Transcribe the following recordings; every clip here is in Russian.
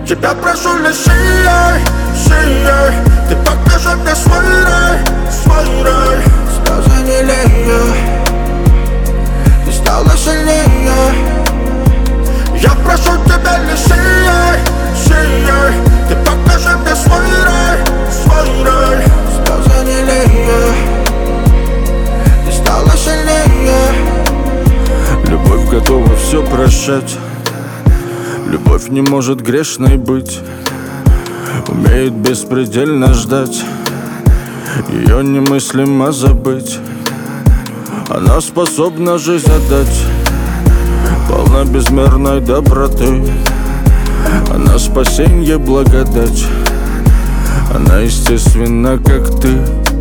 Тебя прошу лишь сильней, сильней. Ты покажи мне свой рай, свой рай. Слезы не лей, ты стала сильнее. Я прошу тебя лишь сильней, сильней. Ты покажи мне свой рай, свой рай. Слезы не лей, ты стала сильнее. Любовь готова все прощать. Любовь не может грешной быть. Умеет беспредельно ждать. Ее немыслимо забыть. Она способна жизнь отдать. Полна безмерной доброты. Она спасенье, благодать. Она естественна, как ты.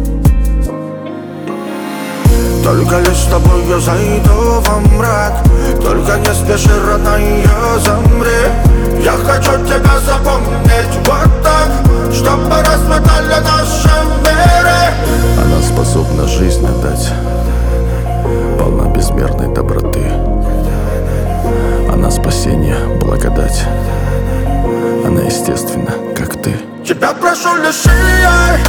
Только лишь с тобой я зайду во мрак. Только не спеши, родная, замри. Я хочу тебя запомнить вот так, чтобы расцветали наши миры. Она способна жизнь отдать. Полна безмерной доброты. Она спасение, благодать. Она естественна, как ты. Тебя прошу лишь сильней,